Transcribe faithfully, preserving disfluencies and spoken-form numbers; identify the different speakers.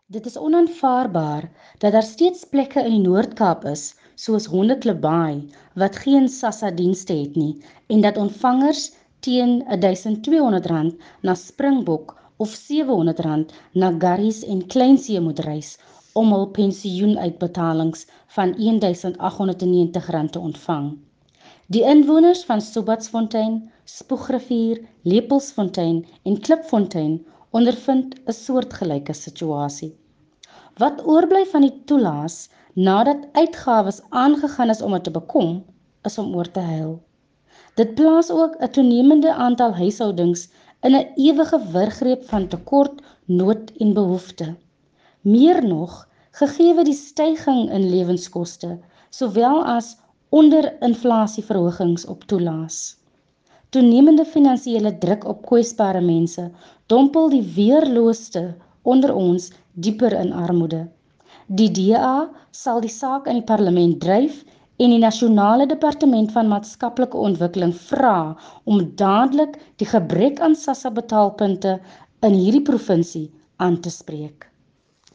Speaker 1: Dit is onaanvaarbaar dat daar steeds plekke in die Noord-Kaap is, soos Hondeklipbaai, wat geen SASSA-dienste het nie, en dat ontvangers teen twaalf honderd rand na Springbok of sewe honderd rand na Garries en Kleinsee moet reis om hul pensioenuitbetalings van agt honderd negentig rand te ontvang. Die inwoners van Sobatsfontein, Spoegrivier, Lepelsfontein en Klipfontein ondervind 'n soortgelyke situasie. Wat oorbly van die toelaas nadat uitgawes aangegaan is om dit te bekom, is om oor te huil. Dit plaas ook 'n toenemende aantal huishoudings in 'n ewige wurggreep van tekort, nood en behoefte. Meer nog, gegee die stygings in lewenskoste, sowel as onderinflasieverhogings op toelaas. Toenemende finansiële druk op kwesbare mense dompel die weerloosste onder ons dieper in armoede. Die D A sal die saak in die parlement dryf en die Nasionale Departement van Maatskaplike Ontwikkeling vra om dadelik die gebrek aan SASSA betaalpunte in hierdie provinsie aan te spreek.